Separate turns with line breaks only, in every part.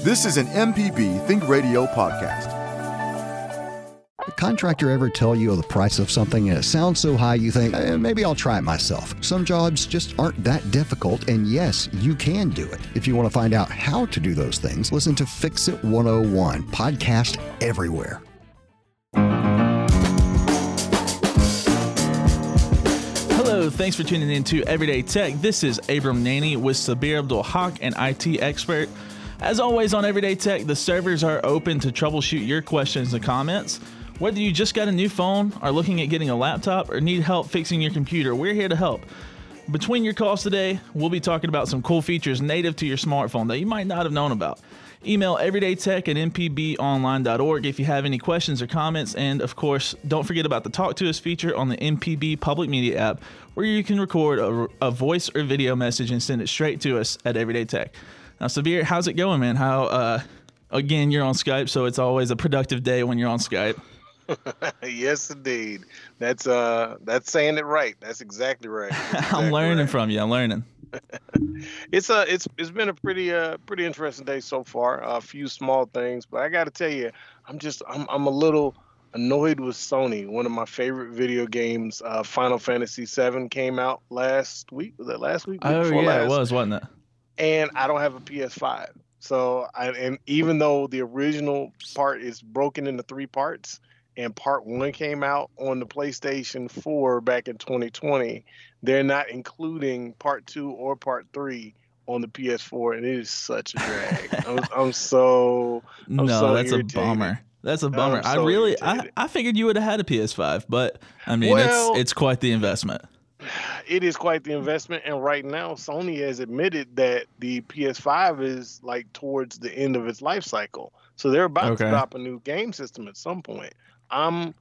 This is an MPB Think Radio podcast.
A contractor ever tell you the price of something and it sounds so high you think, maybe I'll try it myself. Some jobs just aren't that difficult, and yes, you can do it. If you want to find out how to do those things, listen to Fix It 101, podcast everywhere.
Hello, thanks for tuning in to Everyday Tech. This is Abram Naney with Sabir Abdul-Haq, an IT expert. As always on Everyday Tech, the servers are open to troubleshoot your questions and comments. Whether you just got a new phone, are looking at getting a laptop, or need help fixing your computer, we're here to help. Between your calls today, we'll be talking about some cool features native to your smartphone that you might not have known about. Email everydaytech@mpbonline.org if you have any questions or comments. And of course, don't forget about the Talk to Us feature on the MPB Public Media app, where you can record a voice or video message and send it straight to us at Everyday Tech. Now, Sabir, how's it going, man? Again, you're on Skype, so it's always a productive day when you're on Skype.
Yes, indeed. That's saying it right. That's exactly right.
I'm learning from you. I'm learning.
It's been a pretty interesting day so far. A few small things, but I got to tell you, I'm a little annoyed with Sony. One of my favorite video games, Final Fantasy VII, came out last week. Was that last week?
Oh yeah, it was, wasn't it?
And I don't have a PS5. So and even though the original part is broken into 3 parts, and part 1 came out on the PlayStation 4 back in 2020, they're not including part 2 or part 3 on the PS4, and it is such a drag. I'm so
that's
irritated.
a bummer. That's a bummer. I figured you would have had a PS5, but I mean, it's quite the investment.
It is quite the investment, and right now Sony has admitted that the PS5 is like towards the end of its life cycle, so they're about to drop a new game system at some point. I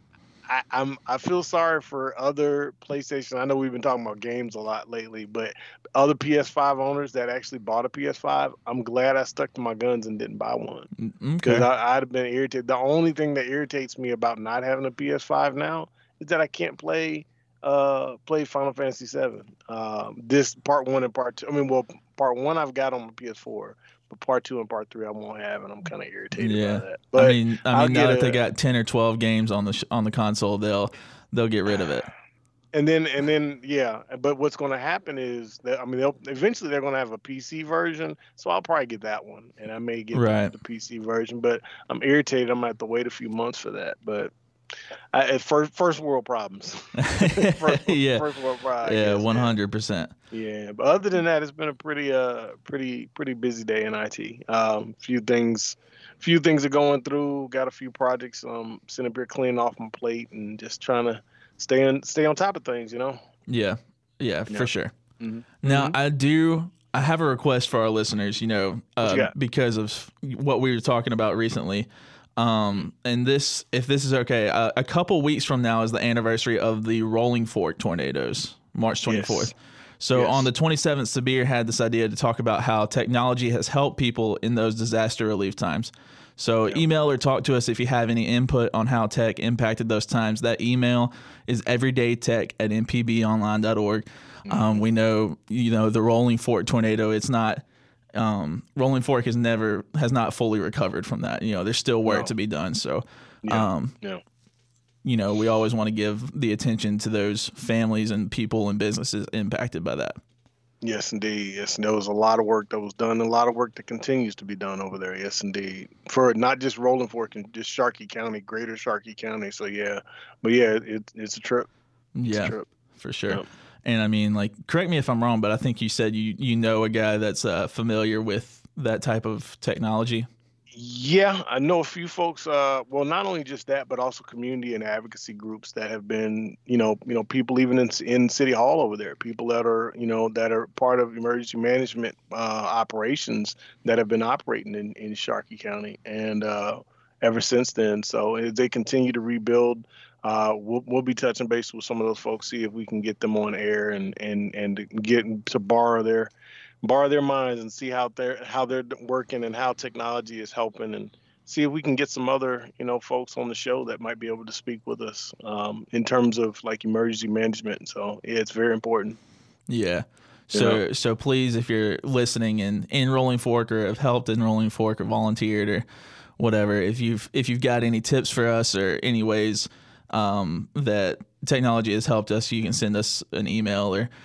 feel sorry for other PlayStation. I know we've been talking about games a lot lately, but other PS5 owners that actually bought a PS5, I'm glad I stuck to my guns and didn't buy one, because I'd have been irritated. The only thing that irritates me about not having a PS5 now is that I can't play Final Fantasy VII. This part 1 and part 2. I mean, well, part 1 I've got on my PS4, but part 2 and part 3 I won't have, and I'm kind of irritated by that. But
I mean, now that they got 10 or 12 games on the console, they'll get rid of it.
And then, yeah. But what's going to happen is that eventually they're going to have a PC version, so I'll probably get that one, and I may get the PC version. But I'm irritated. I'm going to have to wait a few months for that. But first world problems. First world problems.
Yeah, 100%.
Yeah, but other than that, it's been a pretty busy day in IT. Few things are going through. Got a few projects. Sitting up here cleaning off my plate and just trying to stay on top of things.
Yeah, for sure.
Mm-hmm.
Now I have a request for our listeners. Because of what we were talking about recently. And if this is okay, a couple weeks from now is the anniversary of the Rolling Fork tornadoes, March 24th. Yes. So on the 27th, Sabir had this idea to talk about how technology has helped people in those disaster relief times. So email or talk to us if you have any input on how tech impacted those times. That email is everydaytech@mpbonline.org. We know, the Rolling Fork tornado, it's not... Rolling Fork has not fully recovered from that. There's still work to be done. So, we always want to give the attention to those families and people and businesses impacted by that.
Yes, indeed. Yes, there was a lot of work that was done, a lot of work that continues to be done over there. Yes, indeed. For not just Rolling Fork and just Sharkey County, Greater Sharkey County. So it's a trip. It's a trip.
For sure.
Yep.
And I mean, correct me if I'm wrong, but I think you said you know a guy that's familiar with that type of technology.
Yeah, I know a few folks. Well, not only just that, but also community and advocacy groups that have been, people even in City Hall over there, people that are part of emergency management operations that have been operating in Sharkey County, and ever since then. So as they continue to rebuild, we'll be touching base with some of those folks, see if we can get them on air and get to borrow their minds and see how they're working and how technology is helping, and see if we can get some other folks on the show that might be able to speak with us in terms of emergency management. So it's very important.
Yeah. So please, if you're listening and in Rolling Fork or have helped in Rolling Fork or volunteered or whatever, if you've got any tips for us or any ways that technology has helped us, you can send us an email or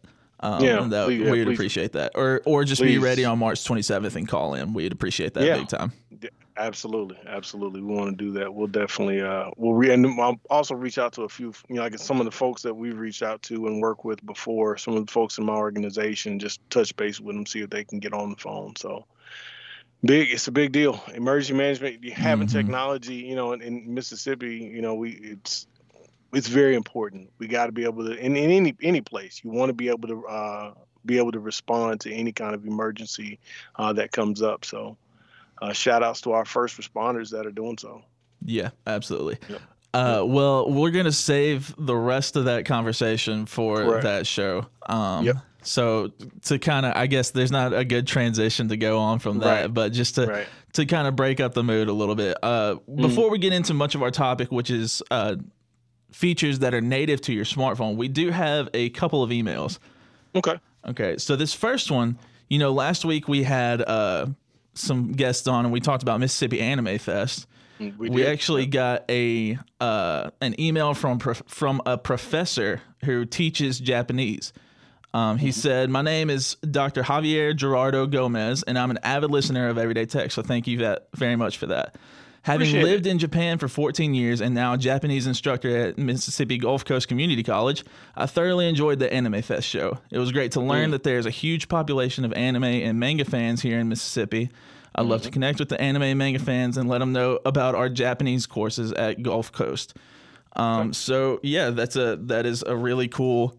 we'd appreciate that. Or just be ready on March 27th and call in. We'd appreciate that big time.
Absolutely. We want to do that. We'll definitely and I'll also reach out to a few, like some of the folks that we've reached out to and worked with before, some of the folks in my organization, just touch base with them, see if they can get on the phone. So it's a big deal. Emergency management, having technology, in Mississippi, it's very important. We got to be able to, in any place, you want to be able to respond to any kind of emergency that comes up. So shout outs to our first responders that are doing so.
Yeah, absolutely. Yep. Well, we're going to save the rest of that conversation for that show. So to kind of, I guess there's not a good transition to go on from that, but just to kind of break up the mood a little bit. Before we get into much of our topic, which is features that are native to your smartphone, we do have a couple of emails. Okay. So this first one, last week we had some guests on and we talked about Mississippi Anime Fest. We actually got an email from a professor who teaches Japanese. He said, "My name is Dr. Javier Gerardo Gomez, and I'm an avid listener of Everyday Tech, so thank you very much for that. Having lived in Japan for 14 years and now a Japanese instructor at Mississippi Gulf Coast Community College, I thoroughly enjoyed the Anime Fest show. It was great to learn that there's a huge population of anime and manga fans here in Mississippi. I'd love to connect with the anime and manga fans and let them know about our Japanese courses at Gulf Coast." So yeah, that is a really cool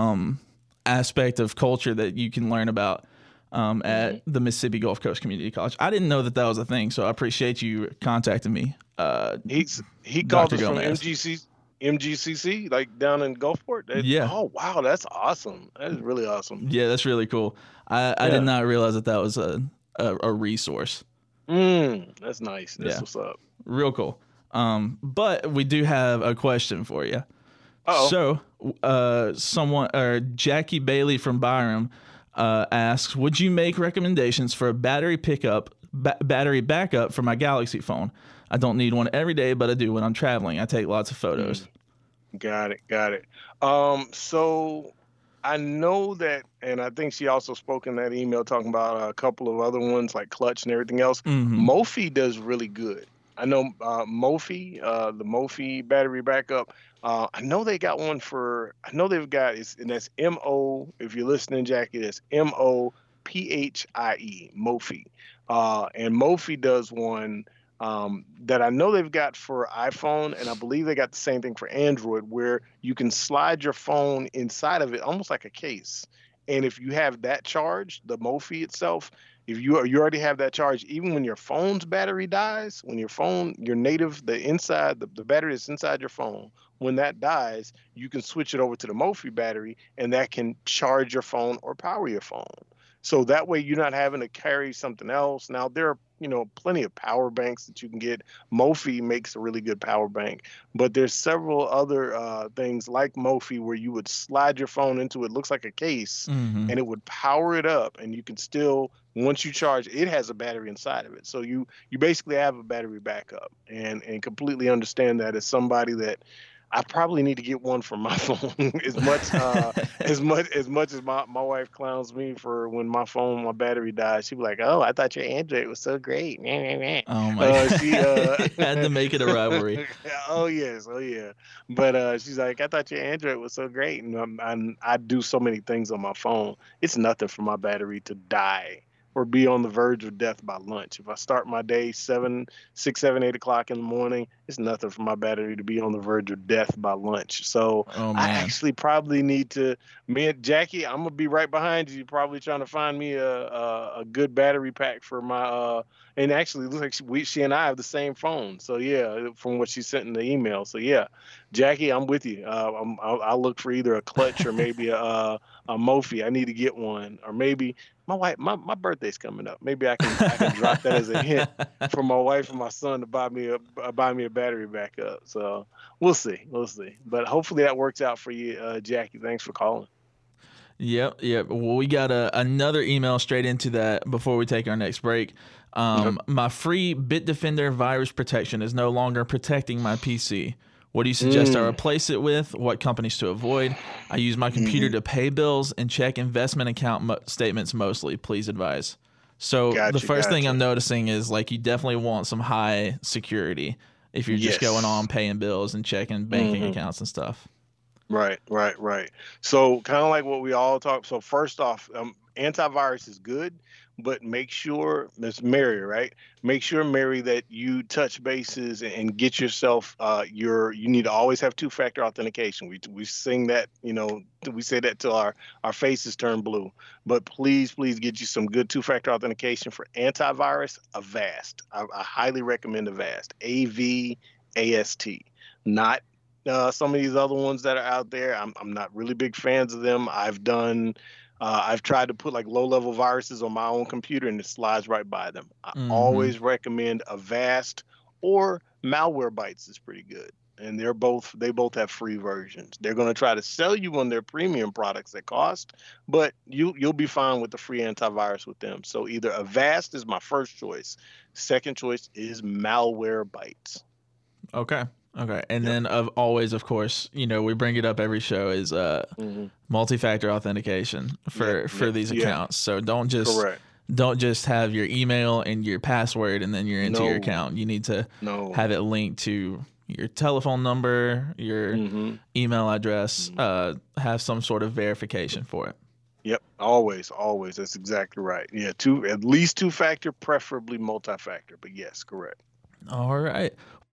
aspect of culture that you can learn about at the Mississippi Gulf Coast Community College. I didn't know that was a thing, so I appreciate you contacting me.
He called us from MGCC, like down in Gulfport. Oh wow, that's awesome. That is really awesome.
Yeah, that's really cool. I did not realize that was a resource.
That's nice. That's what's up.
Real cool. But we do have a question for you. So, Jackie Bailey from Byram asks, would you make recommendations for a battery backup for my Galaxy phone? I don't need one every day, but I do when I'm traveling. I take lots of photos.
Got it. So I know that, and I think she also spoke in that email talking about a couple of other ones like Clutch and everything else. Mophie does really good. I know Mophie, the Mophie battery backup. I know they got one and that's M-O, if you're listening, Jackie, that's MOPHIE, Mophie. And Mophie does one that I know they've got for iPhone, and I believe they got the same thing for Android, where you can slide your phone inside of it, almost like a case. And if you have that charged, the Mophie itself, if you already have that charge, even when your phone's battery dies, when the battery that's inside your phone, when that dies, you can switch it over to the Mophie battery, and that can charge your phone or power your phone. So that way you're not having to carry something else. Now, there are plenty of power banks that you can get. Mophie makes a really good power bank, but there's several other things like Mophie where you would slide your phone into it. Looks like a case, and it would power it up, and you can still, once you charge, it has a battery inside of it. So you basically have a battery backup, and completely understand that as somebody that I probably need to get one for my phone. as much as my wife clowns me for when my battery dies. She'd be like, "Oh, I thought your Android was so great."
Oh my! She had to make it a rivalry.
Oh yes, oh yeah. But she's like, "I thought your Android was so great," and I do so many things on my phone. It's nothing for my battery to die or be on the verge of death by lunch. If I start my day 6, 7, 8 o'clock in the morning, it's nothing for my battery to be on the verge of death by lunch. So I actually probably need to, me and Jackie, I'm gonna be right behind you, probably trying to find me a good battery pack for my and actually it looks like she and I have the same phone. So yeah, from what she sent in the email. So yeah, Jackie, I'm with you. I'll look for either a Clutch or maybe a Mophie. I need to get one, or maybe my wife. My birthday's coming up. Maybe I can drop that as a hint for my wife and my son to buy me a battery backup. So we'll see. But hopefully that works out for you, Jackie. Thanks for calling.
Yep. Well, we got another email straight into that before we take our next break. My free Bitdefender virus protection is no longer protecting my PC. What do you suggest I replace it with? What companies to avoid? I use my computer to pay bills and check investment account statements mostly. Please advise. So the first thing I'm noticing is like you definitely want some high security if you're just going on paying bills and checking banking accounts and stuff.
Right. So kind of like what we all talk. So first off, antivirus is good, but make sure, Miss Mary, right? Make sure, Mary, that you touch bases and get yourself you need to always have two-factor authentication. We sing that, we say that till our faces turn blue. But please get you some good two-factor authentication for antivirus. Avast. I highly recommend Avast. AVAST. Not some of these other ones that are out there. I'm not really big fans of them. I've tried to put like low-level viruses on my own computer and it slides right by them. I always recommend Avast, or Malwarebytes is pretty good. And they both have free versions. They're going to try to sell you on their premium products that cost, but you'll be fine with the free antivirus with them. So either Avast is my first choice. Second choice is Malwarebytes.
Okay. And then of course, we bring it up every show is multi-factor authentication for these accounts. So don't just have your email and your password and then you're into your account. You need to have it linked to your telephone number, your email address, have some sort of verification for it.
Yep, always. That's exactly right. Yeah, at least two-factor, preferably multi-factor, but yes, correct.
All right.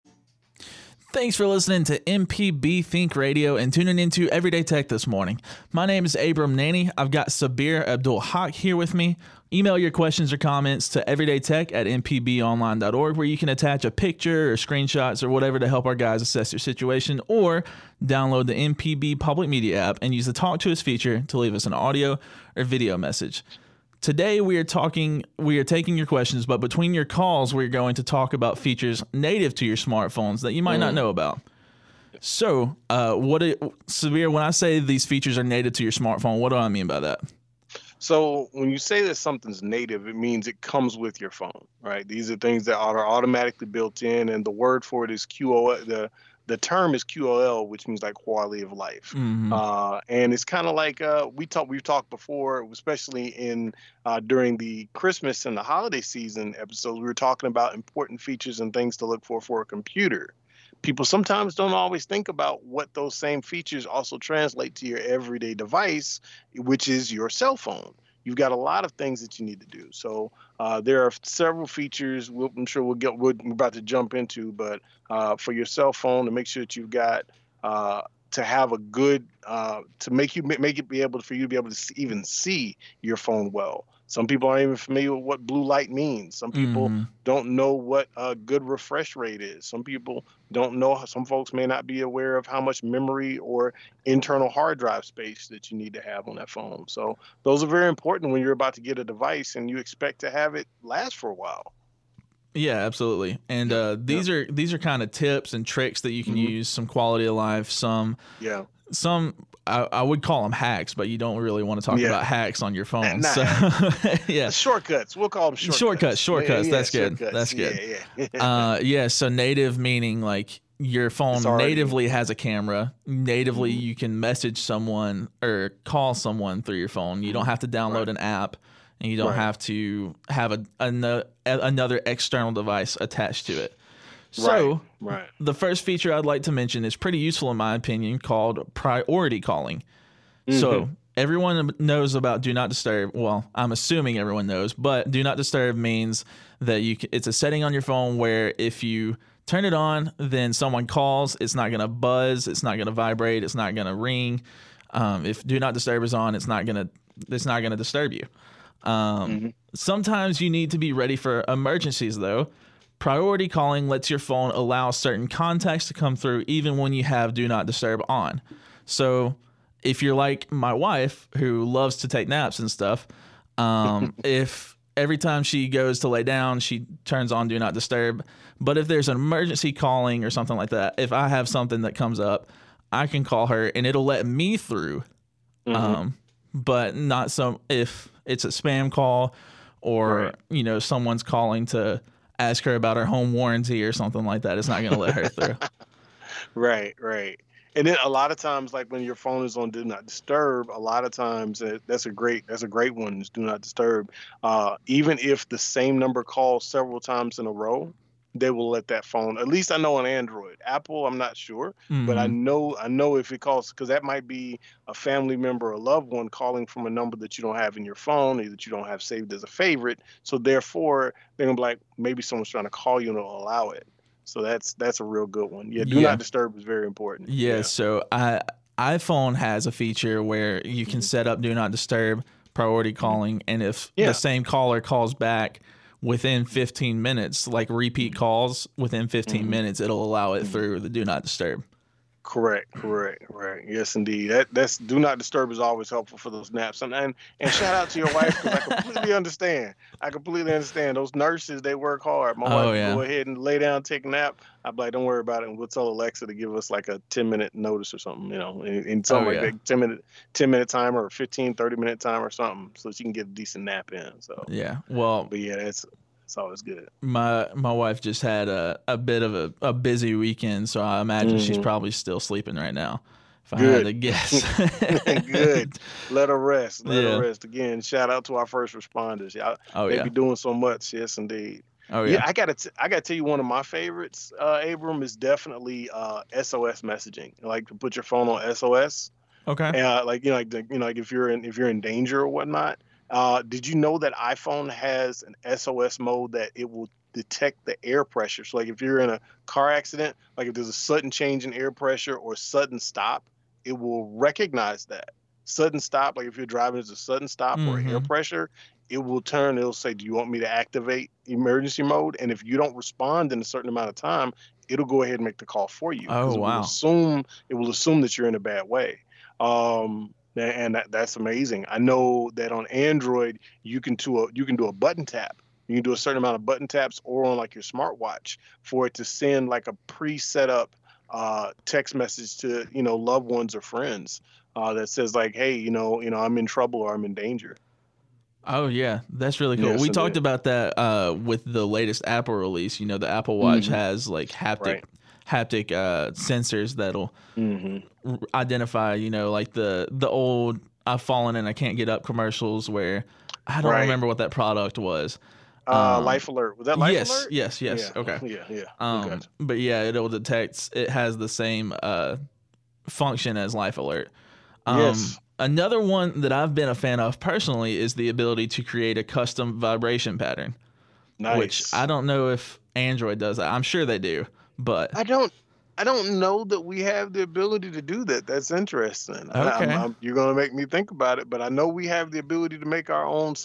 Thanks for listening to MPB Think Radio and tuning into Everyday Tech this morning. My name is Abram Nanny. I've got Sabir Abdul Haq here with me. Email your questions or comments to everydaytech@mpbonline.org, where you can attach a picture or screenshots or whatever to help our guys assess your situation, or download the MPB Public Media app and use the Talk to Us feature to leave us an audio or video message. Today we are taking your questions, but between your calls, we're going to talk about features native to your smartphones that you might not know about. So, Sabir, when I say these features are native to your smartphone, what do I mean by that?
So when you say that something's native, it means it comes with your phone, right? These are things that are automatically built in, and the word for it is QoL. The term is QoL, which means like quality of life. And it's kind of like we've talked before, especially in during the Christmas and the holiday season episodes, we were talking about important features and things to look for a computer. People sometimes don't always think about what those same features also translate to your everyday device, which is your cell phone. You've got a lot of things that you need to do. So there are several features I'm sure we're about to jump into, but for your cell phone, to make sure that you've got to have a good to make it be able for you to be able to even see your phone well. Some people aren't even familiar with what blue light means. Some people don't know what a good refresh rate is. Some people don't know. Some folks may not be aware of how much memory or internal hard drive space that you need to have on that phone. So those are very important when you're about to get a device and you expect to have it last for a while.
Yeah, absolutely. And these are kind of tips and tricks that you can use. Some quality of life. Some I would call them hacks, but you don't really want to talk about hacks on your phone. So
shortcuts. We'll call them shortcuts.
Shortcuts. That's good. That's good. So native meaning like your phone natively has a camera. Natively, you can message someone or call someone through your phone. You don't have to download an app, and you don't have to have another external device attached to it. So the first feature I'd like to mention is pretty useful in my opinion, called priority calling. So everyone knows about Do Not Disturb. Well, I'm assuming everyone knows, but Do Not Disturb means that it's a setting on your phone where if you turn it on, then someone calls, it's not going to buzz, it's not going to vibrate, it's not going to ring. If Do Not Disturb is on, it's not going to disturb you. Sometimes you need to be ready for emergencies though. Priority calling lets your phone allow certain contacts to come through even when you have Do Not Disturb on. So if you're like my wife who loves to take naps and stuff, if every time she goes to lay down, she turns on Do Not Disturb. But if there's an emergency calling or something like that, if I have something that comes up, I can call her and it'll let me through but not some if it's a spam call or someone's calling to ask her about her home warranty or something like that. It's not going to let her through.
Right. And then a lot of times, like when your phone is on Do Not Disturb, a lot of times that's a great one. Is Do Not Disturb. Even if the same number calls several times in a row, they will let that phone. At least I know on Android. Apple, I'm not sure, but I know if it calls, because that might be a family member or a loved one calling from a number that you don't have in your phone, or that you don't have saved as a favorite. So therefore, they're gonna be like, maybe someone's trying to call you and they'll allow it. So that's a real good one. Yeah, Do Not Disturb is very important.
Yeah. So iPhone has a feature where you can set up Do Not Disturb, priority calling, and if the same caller calls back within 15 minutes, like repeat calls within 15 minutes, it'll allow it through the Do Not Disturb.
Correct. Yes, indeed. That's Do Not Disturb is always helpful for those naps. And shout out to your wife, because I completely understand. Those nurses, they work hard. My wife will go ahead and lay down, take a nap. I'm like, don't worry about it. And we'll tell Alexa to give us like a 10-minute notice or something, and something like that, 10-minute timer or 15, 30-minute timer or something, so she can get a decent nap in. So
yeah, well,
but yeah, it's always good.
My wife just had a bit of a busy weekend, so I imagine she's probably still sleeping right now, if I had to guess.
Good. Let her rest. Let her rest. Again, shout out to our first responders. They be doing so much. Yes, indeed. I gotta tell you, one of my favorites, Abram, is definitely SOS messaging. Like to put your phone on SOS.
Okay.
Like if you're in danger or whatnot. Did you know that iPhone has an SOS mode that it will detect the air pressure? So like if you're in a car accident, like if there's a sudden change in air pressure or sudden stop, it will recognize that. Sudden stop, like if you're driving, there's a sudden stop or air pressure, it'll say, do you want me to activate emergency mode? And if you don't respond in a certain amount of time, it'll go ahead and make the call for you.
Oh, wow.
It will assume that you're in a bad way. And that's amazing. I know that on Android, you can do a button tap. You can do a certain amount of button taps, or on like your smartwatch, for it to send like a pre-set up text message to loved ones or friends that says like, hey, I'm in trouble or I'm in danger.
Oh yeah, that's really cool. We talked about that with the latest Apple release. The Apple Watch has like haptic sensors that'll identify, like the old "I've fallen and I can't get up" commercials, where I don't remember what that product was.
Life Alert. Was that Life Alert?
Yes. Yeah. Okay.
Yeah.
But yeah, it'll detect. It has the same function as Life Alert.
Yes.
Another one that I've been a fan of personally is the ability to create a custom vibration pattern.
Nice.
Which I don't know if Android does that. I'm sure they do, but
I don't know that we have the ability to do that. That's interesting.
Okay.
You're going to make me think about it, but I know we have the ability to make our own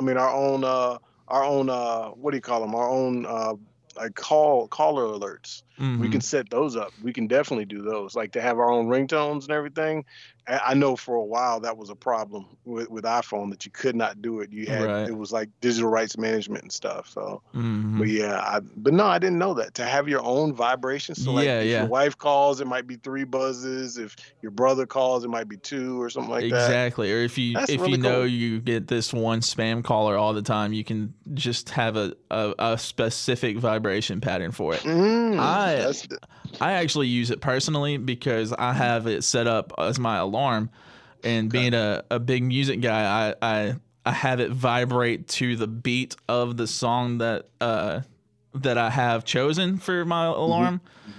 our own what do you call them? Our own like caller alerts. We can set those up. We can definitely do those, like to have our own ringtones and everything. I know for a while that was a problem with iPhone, that you could not do it. You had it was like digital rights management and stuff. So, but yeah, I didn't know that, to have your own vibrations. So like if your wife calls, it might be 3 buzzes. If your brother calls, it might be 2 or something like that.
Exactly. Or if you know you get this one spam caller all the time, you can just have a specific vibration pattern for it. I actually use it personally because I have it set up as my alarm, and being a big music guy, I have it vibrate to the beat of the song that I have chosen for my alarm.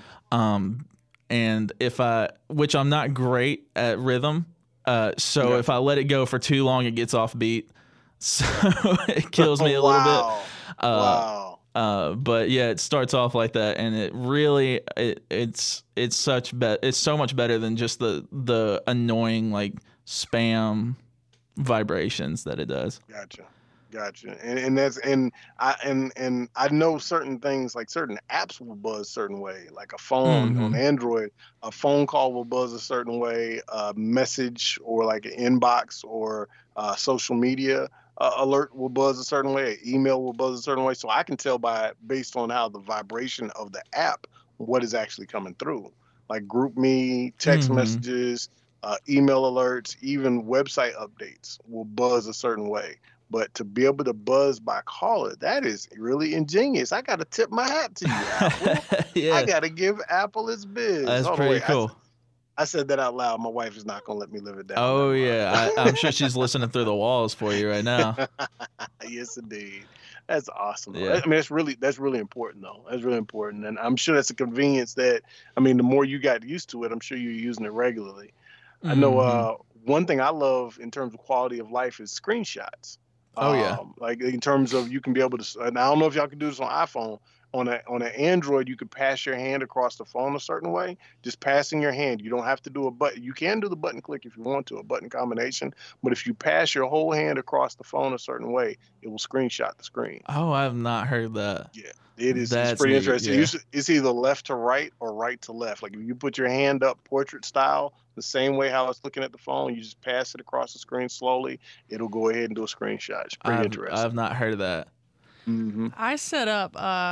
And which I'm not great at rhythm, so if I let it go for too long, it gets off beat, so it kills me a little bit.
Wow.
But yeah, it starts off like that, and it really it's so much better than just the annoying like spam vibrations that it does.
Gotcha. And I know certain things, like certain apps will buzz a certain way. Like a phone on Android, a phone call will buzz a certain way. A message or like an inbox or social media alert will buzz a certain way. An email will buzz a certain way. So I can tell based on how the vibration of the app what is actually coming through. Like GroupMe, text messages, email alerts, even website updates will buzz a certain way. But to be able to buzz by caller, that is really ingenious. I got to tip my hat to you, Apple.
Yeah.
I got to give Apple its biz.
That's pretty cool.
I said that out loud. My wife is not going to let me live it down.
Oh, yeah. I'm sure she's listening through the walls for you right now.
Yes, indeed. That's awesome.
Yeah.
I mean, that's really important, though. That's really important. And I'm sure that's a convenience that, I mean, the more you got used to it, I'm sure you're using it regularly. I know one thing I love in terms of quality of life is screenshots.
Oh, yeah.
Like in terms of you can be able to, and I don't know if y'all can do this on iPhone. On an Android, you could pass your hand across the phone a certain way. Just passing your hand. You don't have to do a button. You can do the button click if you want to, a button combination. But if you pass your whole hand across the phone a certain way, it will screenshot the screen.
Oh, I have not heard that.
Yeah, it is. It's pretty interesting. Yeah. It's either left to right or right to left. Like if you put your hand up portrait style, the same way how it's looking at the phone, you just pass it across the screen slowly. It'll go ahead and do a screenshot. It's pretty interesting.
I've not heard of that.
Mm-hmm.
I set up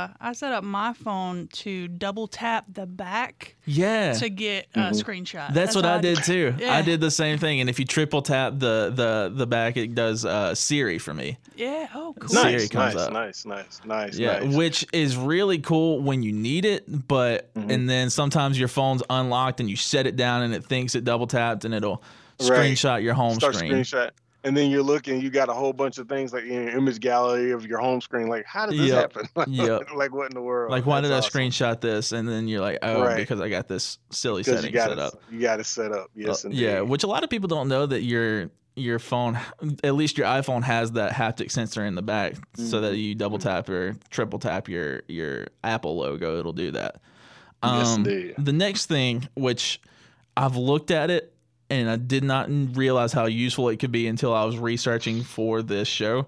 my phone to double tap the back
to
get a screenshot.
That's what I did too. Yeah. I did the same thing, and if you triple tap the back, it does Siri for me.
Yeah. Oh, cool.
Siri comes up.
Nice.
Yeah, which is really cool when you need it, but and then sometimes your phone's unlocked and you set it down and it thinks it double tapped and it'll screenshot your home screen.
Screenshot. And then you're looking, you got a whole bunch of things like in your image gallery of your home screen. Like, how did this happen? Like, what in the world?
Like, why did I screenshot this? And then you're like, because I got this silly setting set up.
You got it set up. Yes, indeed.
Yeah, which a lot of people don't know that your phone, at least your iPhone, has that haptic sensor in the back, so that you double tap or triple tap your Apple logo, it'll do that.
Yes, indeed.
The next thing, which I've looked at it, and I did not realize how useful it could be until I was researching for this show.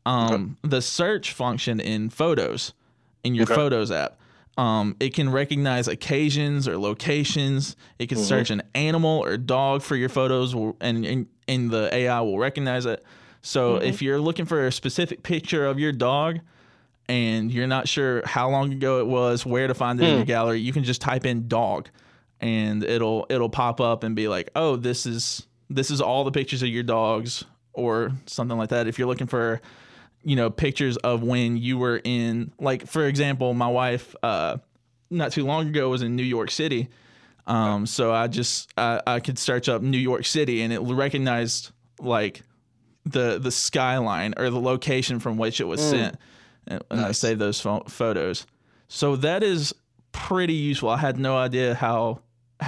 The search function in Photos, in your Photos app, it can recognize occasions or locations. It can search an animal or dog for your photos, and the AI will recognize it. So if you're looking for a specific picture of your dog and you're not sure how long ago it was, where to find it in your gallery, you can just type in dog. And it'll pop up and be like, oh, this is all the pictures of your dogs or something like that. If you're looking for, pictures of when you were in, like, for example, my wife not too long ago was in New York City. So I could search up New York City and it recognized like the skyline or the location from which it was sent. And I saved those photos. So that is pretty useful. I had no idea how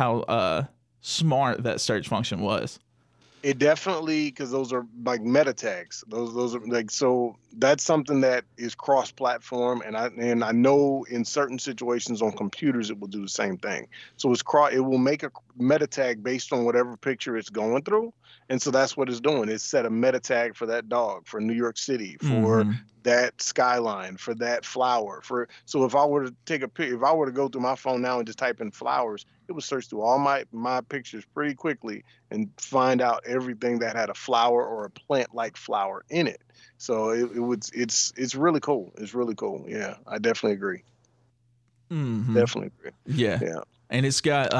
smart that search function was.
It definitely, because those are like meta tags. Those are like, so that's something that is cross-platform, and I know in certain situations on computers it will do the same thing. So it will make a meta tag based on whatever picture it's going through, and so that's what it's doing. It's set a meta tag for that dog, for New York City, for that skyline, for that flower. So if I were to take a picture, if I were to go through my phone now and just type in flowers, it would search through all my pictures pretty quickly and find out everything that had a flower or a plant-like flower in it. So it's really cool. It's really cool. Yeah, I definitely agree. Definitely agree.
Yeah. And it's got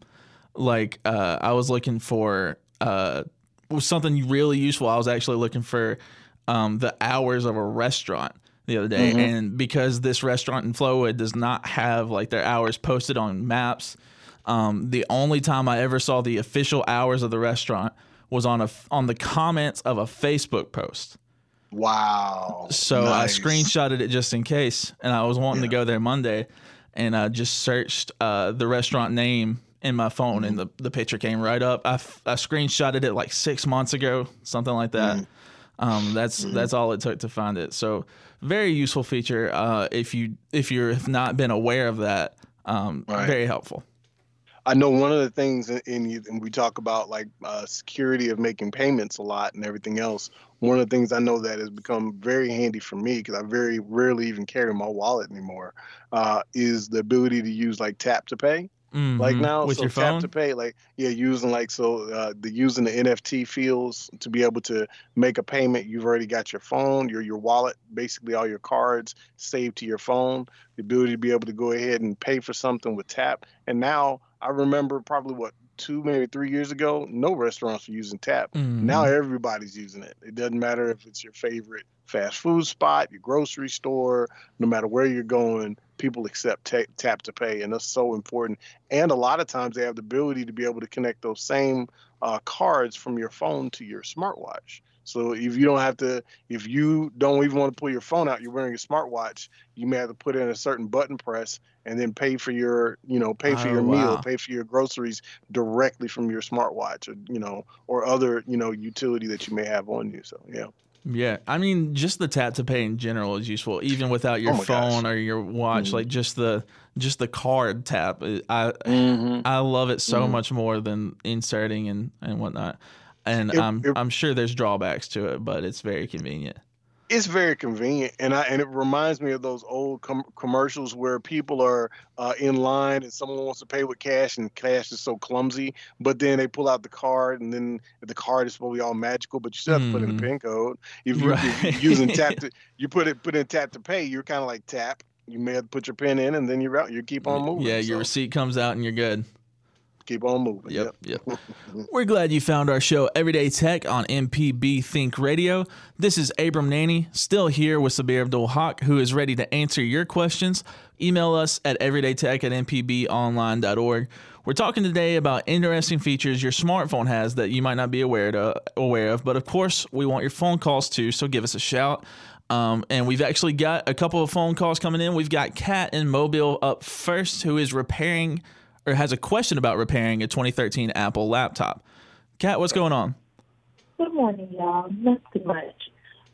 I was looking for something really useful. I was actually looking for the hours of a restaurant the other day, and because this restaurant in Flowood does not have like their hours posted on maps, the only time I ever saw the official hours of the restaurant was on the comments of a Facebook post.
Wow.
So nice. I screenshotted it just in case, and I was wanting to go there Monday, and I just searched the restaurant name in my phone, and the picture came right up. I screenshotted it like 6 months ago, something like that. That's all it took to find it. So very useful feature. If you've not been aware of that, very helpful.
I know one of the things, and we talk about like security of making payments a lot and everything else. One of the things I know that has become very handy for me, because I very rarely even carry my wallet anymore, is the ability to use like tap to pay. Like now,
with
so
your phone?
Tap to pay, using using the NFT fields to be able to make a payment. You've already got your phone, your wallet, basically all your cards saved to your phone. The ability to be able to go ahead and pay for something with tap. And now I remember probably maybe 3 years ago, no restaurants were using tap.
Mm-hmm.
Now everybody's using it. It doesn't matter if it's your favorite fast food spot, your grocery store, no matter where you're going, people accept tap to pay, and that's so important. And a lot of times they have the ability to be able to connect those same cards from your phone to your smartwatch. So if you don't even want to pull your phone out, you're wearing a smartwatch, you may have to put in a certain button press and then pay for your meal, pay for your groceries directly from your smartwatch, or other, utility that you may have on you. So, yeah.
Yeah, I mean, just the tap to pay in general is useful, even without your phone or your watch. Mm-hmm. Like just the card tap. I love it so much more than inserting and whatnot. And I'm sure there's drawbacks to it, but it's very convenient.
It's very convenient, and it reminds me of those old commercials where people are in line and someone wants to pay with cash, and cash is so clumsy. But then they pull out the card, and then the card is supposed to be all magical, but you still have to put in a PIN code. If you're using tap you put in tap to pay, you're kind of like tap. You may have to put your PIN in, and then you're out. You keep on moving.
Yeah, your receipt comes out, and you're good.
Keep on moving.
Yep. We're glad you found our show Everyday Tech on MPB Think Radio. This is Abram Nanny, still here with Sabir Abdul-Haq, who is ready to answer your questions. Email us at everydaytech@mpbonline.org. We're talking today about interesting features your smartphone has that you might not be aware of, but of course, we want your phone calls too, so give us a shout. And we've actually got a couple of phone calls coming in. We've got Kat in Mobile up first, who is has a question about repairing a 2013 Apple laptop. Kat, what's going on?
Good morning, y'all. Not too much.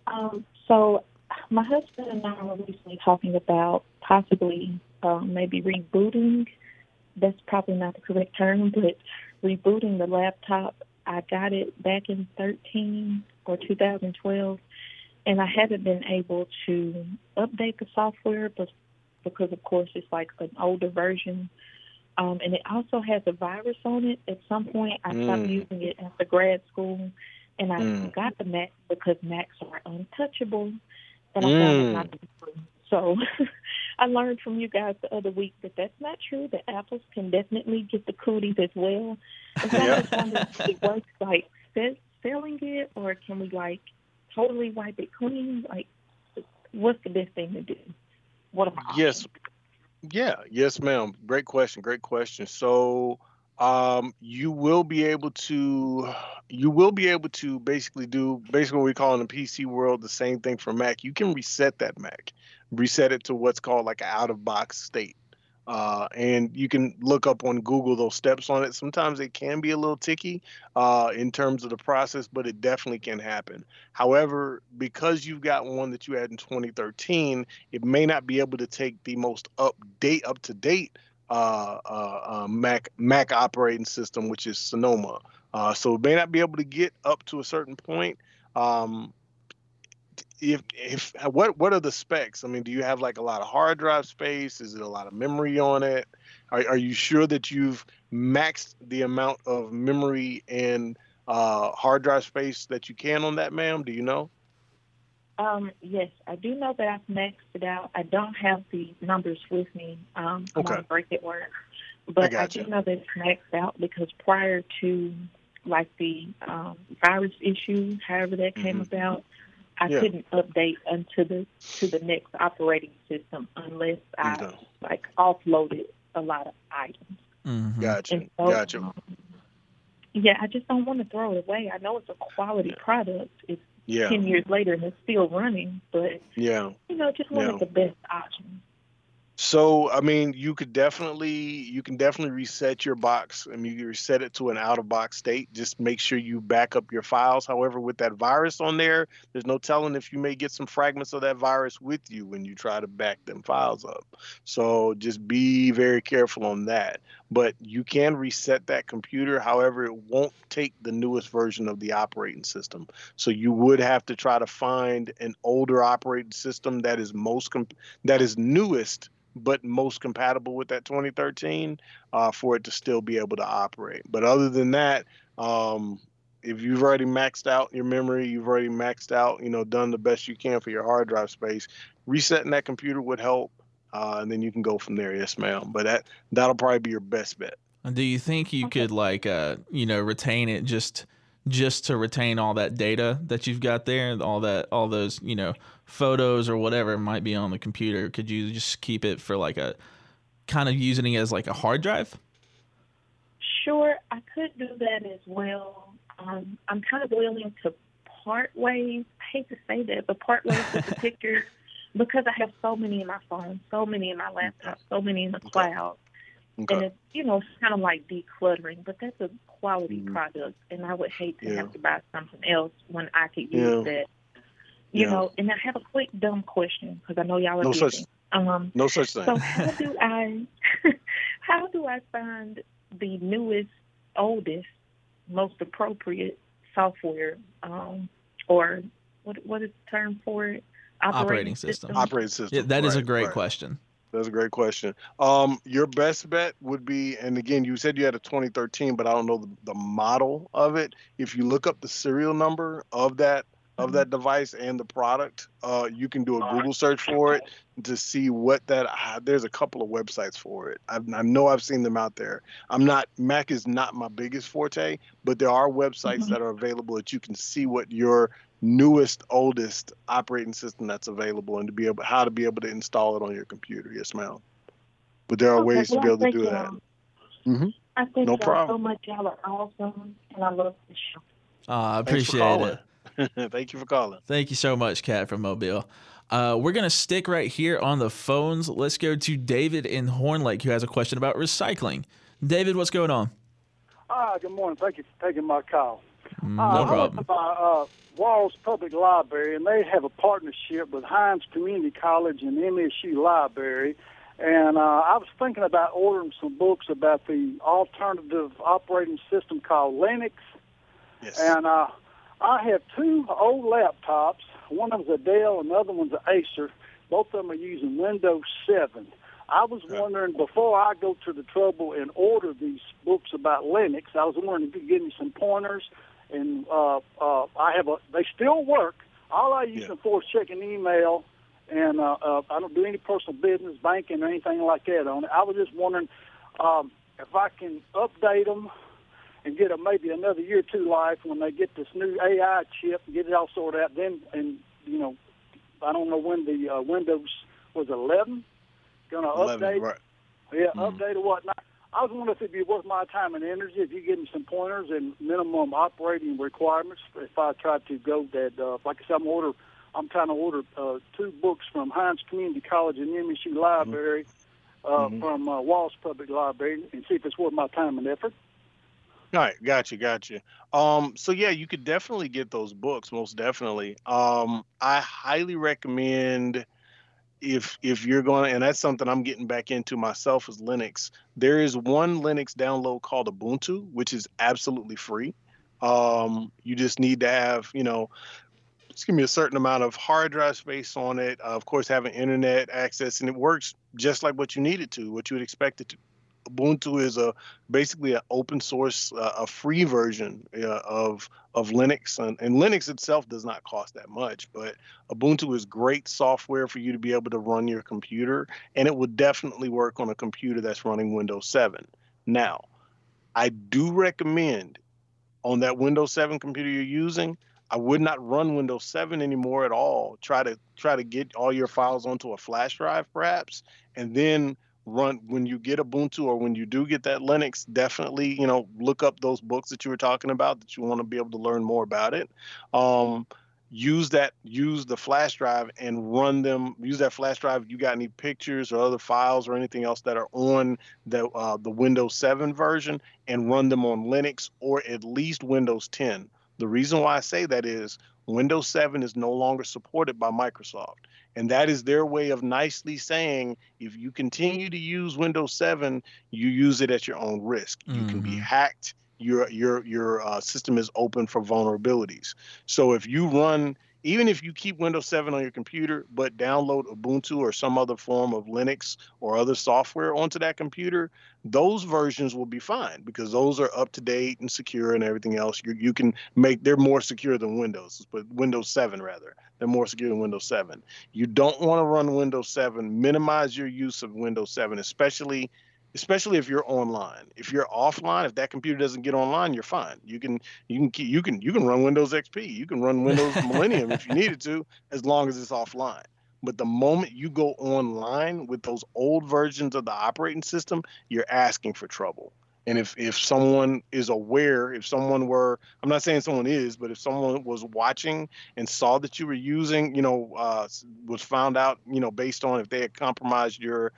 So my husband and I were recently talking about possibly maybe rebooting. That's probably not the correct term, but rebooting the laptop. I got it back in 2013 or 2012, and I haven't been able to update the software, but because, of course, it's like an older version. And it also has a virus on it. At some point, I stopped using it after grad school, and I got the Mac because Macs are untouchable, and I found it not to be true. So I learned from you guys the other week that that's not true, that Apples can definitely get the cooties as well. And so I just wondered if it works like selling it, or can we like totally wipe it clean? Like, what's the best thing to do? What am I?
Yes. Yeah. Yes, ma'am. Great question. So, you will be able to basically do what we call in the PC world the same thing for Mac. You can reset that Mac, reset it to what's called like an out-of-box state. And you can look up on Google those steps on it. Sometimes it can be a little ticky in terms of the process, but it definitely can happen. However, because you've got one that you had in 2013, it may not be able to take the most up-to-date Mac operating system, which is Sonoma. So it may not be able to get up to a certain point. What are the specs? I mean, do you have like a lot of hard drive space? Is it a lot of memory on it? Are you sure that you've maxed the amount of memory and hard drive space that you can on that, ma'am? Do you know?
Yes, I do know that I've maxed it out. I don't have the numbers with me. I'm on a break at work, but I do know that it's maxed out because prior to like the virus issue, however that came about, I couldn't update to the next operating system unless I like offloaded a lot of items.
Mm-hmm.
Gotcha.
So,
Gotcha.
Yeah, I just don't want to throw it away. I know it's a quality product. It's 10 years later and it's still running, but just wanted the best option.
So, I mean, you can definitely reset your box. I mean, you reset it to an out-of-box state. Just make sure you back up your files. However, with that virus on there, there's no telling if you may get some fragments of that virus with you when you try to back them files up. So just be very careful on that. But you can reset that computer. However, it won't take the newest version of the operating system. So you would have to try to find an older operating system that is newest, but most compatible with that 2013 for it to still be able to operate. But other than that, if you've already maxed out your memory, you've already maxed out, done the best you can for your hard drive space, resetting that computer would help. And then you can go from there. Yes, ma'am. But that'll probably be your best bet.
Do you think you could retain it just to retain all that data that you've got there, all those, photos or whatever might be on the computer? Could you just keep it for like a kind of using it as like a hard drive?
Sure, I could do that as well. I'm kind of willing to part ways. I hate to say that, but part ways with the pictures because I have so many in my phone, so many in my laptop, so many in the cloud. Okay. And it's, it's kind of like decluttering, but that's a quality product, and I would hate to have to buy something else when I could use that. And I have a quick dumb question because I know y'all are
no
busy.
No such thing.
So how do I find the newest, oldest, most appropriate software, or what is the term for it?
Operating system.
Operating system.
Yeah, that is a great question.
That's a great question. Your best bet would be, and again, you said you had a 2013, but I don't know the model of it. If you look up the serial number of that device and the product, you can do a Google search for it to see what there's a couple of websites for it. I know I've seen them out there. Mac is not my biggest forte, but there are websites that are available that you can see what your newest, oldest operating system that's available and how to be able to install it on your computer. Yes, ma'am. But there are ways to be able to do that.
I thank
no
y'all
problem.
so much. Y'all are awesome, and I love the show.
I appreciate it.
Thank you for calling.
Thank you so much, Kat from Mobile. We're going to stick right here on the phones. Let's go to David in Horn Lake, who has a question about recycling. David, what's going on?
Good morning. Thank you for taking my call.
No problem.
I went to my Walls Public Library, and they have a partnership with Hines Community College and MSU Library. And I was thinking about ordering some books about the alternative operating system called Linux.
Yes.
And I have two old laptops. One of them's a Dell, and the other one's an Acer. Both of them are using Windows 7. I was wondering, before I go to the trouble and order these books about Linux, I was wondering if you could give me some pointers. And they still work. All I use them for is checking email, and I don't do any personal business, banking, or anything like that on it. I was just wondering if I can update them and get maybe another year or two life when they get this new AI chip and get it all sorted out. Then, I don't know when the Windows was 11 going to update.
Right.
Yeah, update or whatnot. I was wondering if it'd be worth my time and energy if you give me some pointers and minimum operating requirements if I try to go that. Like I said, I'm trying to order 2 books from Hines Community College and MSU Library from Walls Public Library and see if it's worth my time and effort.
All right, got you. So yeah, you could definitely get those books, most definitely. I highly recommend if you're going to, and that's something I'm getting back into myself, is Linux. There is one Linux download called Ubuntu, which is absolutely free. You just need to have, a certain amount of hard drive space on it. Of course, having internet access, and it works just like what you need it to, what you would expect it to. Ubuntu is basically an open source, a free version of Linux, and Linux itself does not cost that much. But Ubuntu is great software for you to be able to run your computer, and it would definitely work on a computer that's running Windows 7. Now, I do recommend on that Windows 7 computer you're using, I would not run Windows 7 anymore at all. Try to get all your files onto a flash drive, perhaps, and then run when you get Ubuntu or when you do get that Linux. Definitely, look up those books that you were talking about that you want to be able to learn more about it. Use the flash drive and run them. Use that flash drive if you got any pictures or other files or anything else that are on the Windows 7 version, and run them on Linux or at least Windows 10. The reason why I say that is Windows 7 is no longer supported by Microsoft. And that is their way of nicely saying, if you continue to use Windows 7, you use it at your own risk. You can be hacked. Your system is open for vulnerabilities. So if you run, even if you keep Windows 7 on your computer, but download Ubuntu or some other form of Linux or other software onto that computer, those versions will be fine because those are up to date and secure and everything else. You can they're more secure than Windows, but Windows 7 rather. They're more secure than Windows 7. You don't want to run Windows 7. Minimize your use of Windows 7, especially especially if you're online. If you're offline, if that computer doesn't get online, you're fine. You can run Windows XP. You can run Windows Millennium if you needed to, as long as it's offline. But the moment you go online with those old versions of the operating system, you're asking for trouble. And if someone is aware, if someone were, I'm not saying someone is, but if someone was watching and saw that you were using, was found out, based on if they had compromised your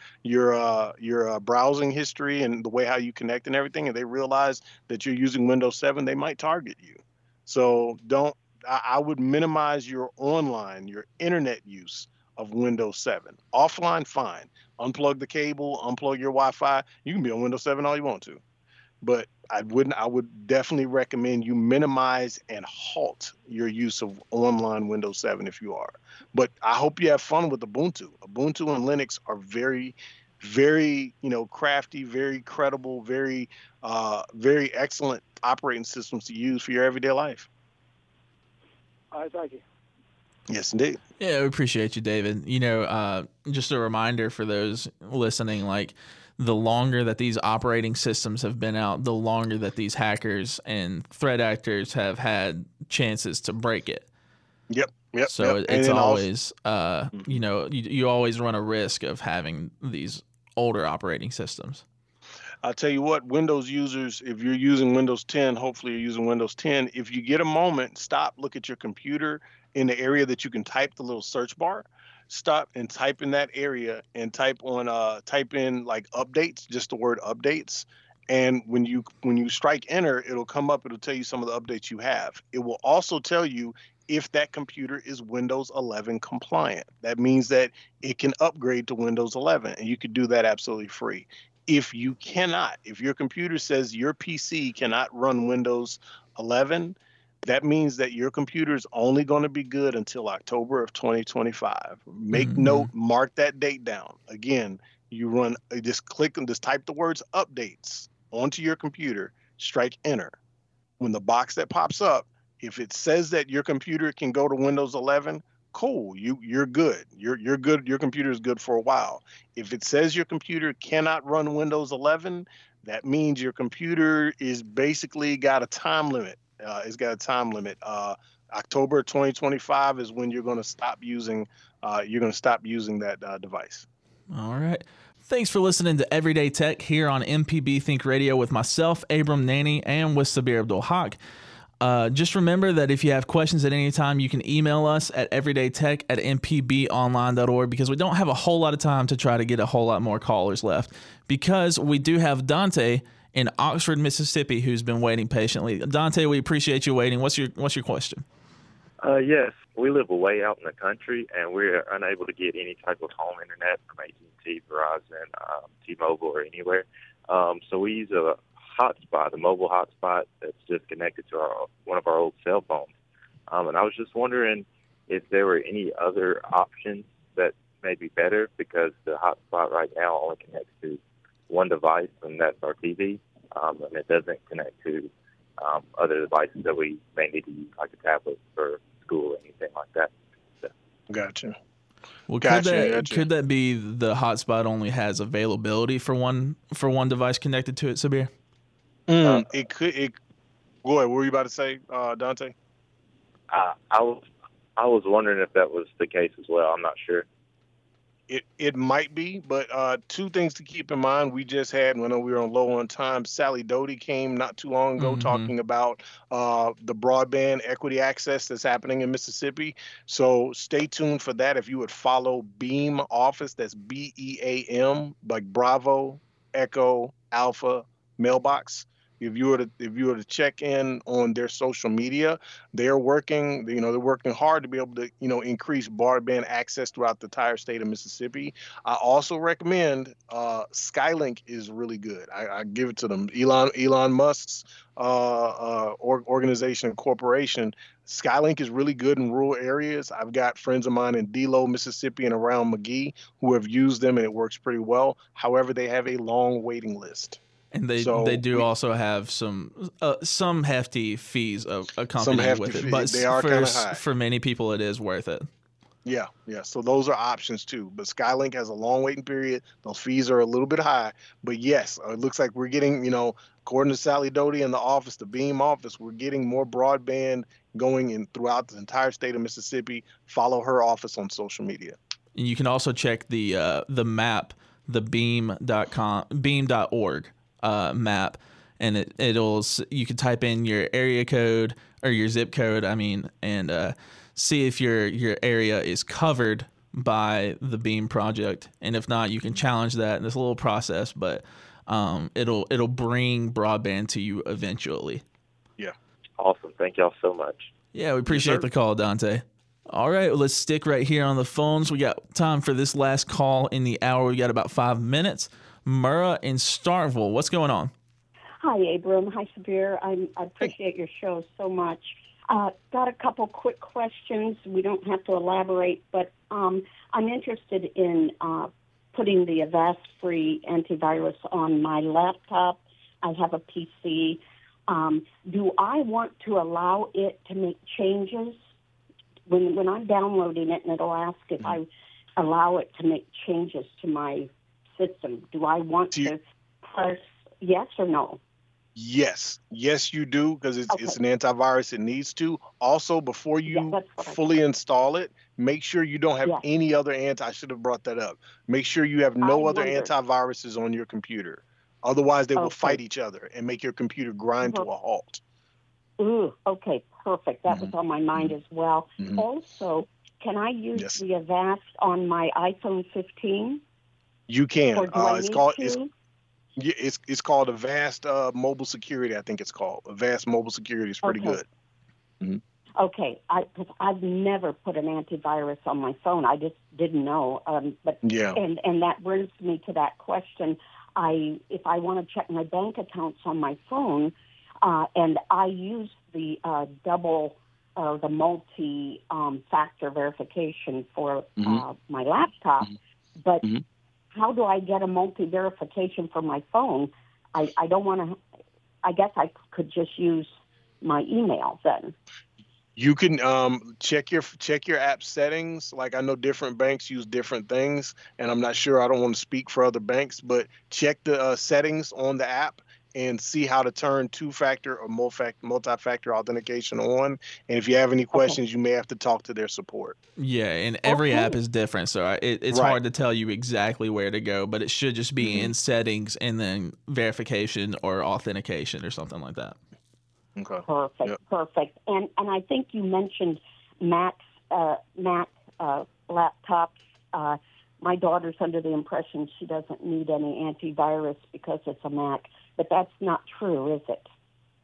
browsing history and the way how you connect and everything, and they realize that you're using Windows 7, they might target you. So I would minimize your internet use of Windows 7. Offline, fine. Unplug the cable, unplug your Wi-Fi. You can be on Windows 7 all you want to. But I would definitely recommend you minimize and halt your use of online Windows 7 if you are. But I hope you have fun with Ubuntu. Ubuntu and Linux are very, very, crafty, very credible, very, very excellent operating systems to use for your everyday life.
All right, thank you.
Yes, indeed.
Yeah, we appreciate you, David. Just a reminder for those listening, like, the longer that these operating systems have been out, the longer that these hackers and threat actors have had chances to break it.
Yep.
So it's always, you always run a risk of having these older operating systems.
I'll tell you what, Windows users, if you're using Windows 10, hopefully you're using Windows 10. If you get a moment, stop, look at your computer in the area that you can type the little search bar. Stop and type in that area and type in like updates, just the word updates. And when you strike enter, it'll come up. It'll tell you some of the updates you have. It will also tell you if that computer is Windows 11 compliant. That means that it can upgrade to Windows 11, and you could do that absolutely free. If you cannot, if your computer says your PC cannot run Windows 11, that means that your computer is only going to be good until October of 2025. Make note, mark that date down. Again, just type the words updates onto your computer, strike enter. When the box that pops up, if it says that your computer can go to Windows 11, cool, you're good. You're good. Your computer is good for a while. If it says your computer cannot run Windows 11, that means your computer is basically got a time limit. It's got a time limit. October 2025 is when you're going to stop using. That device.
All right. Thanks for listening to Everyday Tech here on MPB Think Radio with myself, Abram Nanny, and with Sabir Abdul-Haq. Just remember that if you have questions at any time, you can email us at everydaytech@mpbonline.org, because we don't have a whole lot of time to try to get a whole lot more callers left, because we do have Dante in Oxford, Mississippi, who's been waiting patiently. Dante, we appreciate you waiting. What's your question?
Yes, we live way out in the country, and we're unable to get any type of home internet from AT&T, Verizon, T-Mobile, or anywhere. So we use a hotspot, a mobile hotspot that's just connected to one of our old cell phones. And I was just wondering if there were any other options that may be better, because the hotspot right now only connects to one device, and that's our TV, and it doesn't connect to other devices that we may need to use, like a tablet for school or anything like that. So.
Gotcha.
Well, could that be the hotspot only has availability for one device connected to it, Sabir?
It could. Go ahead. What were you about to say, Dante?
I was wondering if that was the case as well. I'm not sure.
It might be, but two things to keep in mind. We just had, when we were on low on time, Sally Doty came not too long ago talking about the broadband equity access that's happening in Mississippi. So stay tuned for that. If you would follow Beam Office, that's BEAM, like Bravo, Echo, Alpha, Mailbox. If you were to check in on their social media, they're working hard to be able to, increase broadband access throughout the entire state of Mississippi. I also recommend Skylink is really good. I give it to them. Elon Musk's organization and corporation. Skylink is really good in rural areas. I've got friends of mine in Delo, Mississippi, and around McGee who have used them, and it works pretty well. However, they have a long waiting list.
And they do also have some hefty fees accompanying with it, but
they are kind of high.
For many people, it is worth it.
Yeah. So those are options too. But Skylink has a long waiting period. Those fees are a little bit high. But yes, it looks like we're getting, according to Sally Doty in the office, the Beam office, we're getting more broadband going in throughout the entire state of Mississippi. Follow her office on social media.
And you can also check the map, the beam.org map, and you can type in your area code or your zip code, and see if your area is covered by the Beam project, and if not, you can challenge that. And it's a little process, but it'll bring broadband to you eventually.
Yeah.
Awesome. Thank y'all so much.
Yeah, we appreciate the call, Dante. All right, well, let's stick right here on the phones. We got time for this last call in the hour. We got about 5 minutes. Murrah in Starkville, what's going on?
Hi, Abram. Hi, Sabir. I appreciate your show so much. Got a couple quick questions. We don't have to elaborate, but I'm interested in putting the Avast-free antivirus on my laptop. I have a PC. Do I want to allow it to make changes? When I'm downloading it, and it'll ask if I allow it to make changes to my system, do I want to press yes or no?
Yes, you do, because it's an antivirus. It needs to. Also, before you fully install it, make sure you don't have any other I should have brought that up. Make sure you have no other antiviruses on your computer. Otherwise, they will fight each other and make your computer grind to a halt.
Ooh, okay, perfect. That was on my mind as well. Also, can I use the Avast on my iPhone 15?
You can. It's called Avast Mobile Security. I think it's called Avast Mobile Security. Is pretty good. Mm-hmm.
Okay, I've never put an antivirus on my phone. I just didn't know. And that brings me to that question. If I want to check my bank accounts on my phone, and I use the the multi-factor verification for my laptop, but how do I get a multi-verification for my phone? I don't want to. I guess I could just use my email then.
You can check your app settings. Like, I know different banks use different things, and I'm not sure. I don't want to speak for other banks, but check the settings on the app and see how to turn two-factor or multi-factor authentication on. And if you have any questions, you may have to talk to their support.
Yeah, and every app is different, so it's hard to tell you exactly where to go, but it should just be in settings and then verification or authentication or something like that.
Okay.
Perfect. And I think you mentioned Mac laptops. My daughter's under the impression she doesn't need any antivirus because it's a Mac, but that's not true, is it?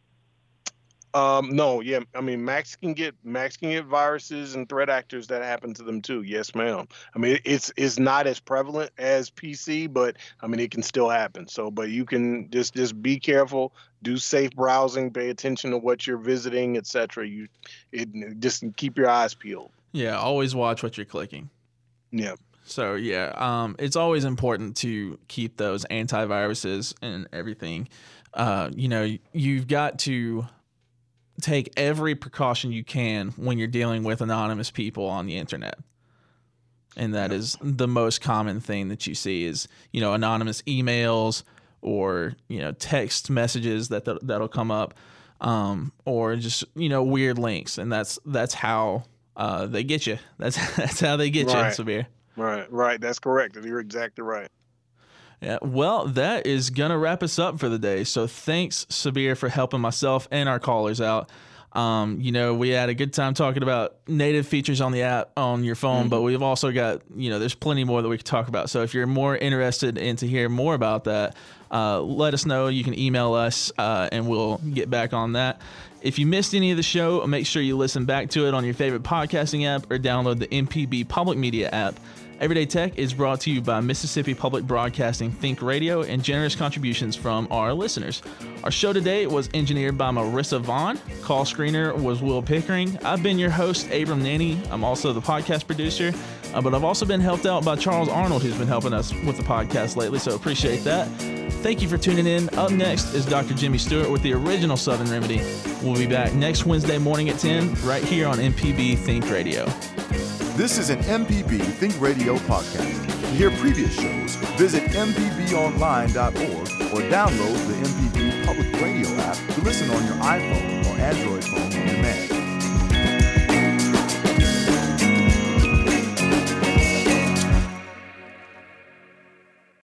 No. Yeah. I mean, Macs can get viruses and threat actors that happen to them too. Yes, ma'am. I mean, it's not as prevalent as PC, but I mean, it can still happen. So, but you can just be careful, do safe browsing, pay attention to what you're visiting, etc. Just keep your eyes peeled.
Yeah. Always watch what you're clicking.
Yeah.
So, it's always important to keep those antiviruses and everything. You've got to take every precaution you can when you're dealing with anonymous people on the internet. And that is the most common thing that you see is, anonymous emails or, text messages that'll come up, or just, weird links. And that's how they get you. That's how they get you, Sabir.
Right. That's correct. You're exactly right.
Yeah. Well, that is going to wrap us up for the day. So thanks, Sabir, for helping myself and our callers out. We had a good time talking about native features on the app on your phone, but we've also got, there's plenty more that we could talk about. So if you're more interested in to hear more about that, let us know. You can email us and we'll get back on that. If you missed any of the show, make sure you listen back to it on your favorite podcasting app or download the MPB Public Media app. Everyday Tech is brought to you by Mississippi Public Broadcasting Think Radio and generous contributions from our listeners. Our show today was engineered by Marissa Vaughn. Call screener was Will Pickering. I've been your host, Abram Nanny. I'm also the podcast producer, but I've also been helped out by Charles Arnold, who's been helping us with the podcast lately, so appreciate that. Thank you for tuning in. Up next is Dr. Jimmy Stewart with the original Southern Remedy. We'll be back next Wednesday morning at 10 right here on MPB Think Radio.
This is an MPB Think Radio podcast. To hear previous shows, visit mpbonline.org or download the MPB Public Radio app to listen on your iPhone or Android phone on demand.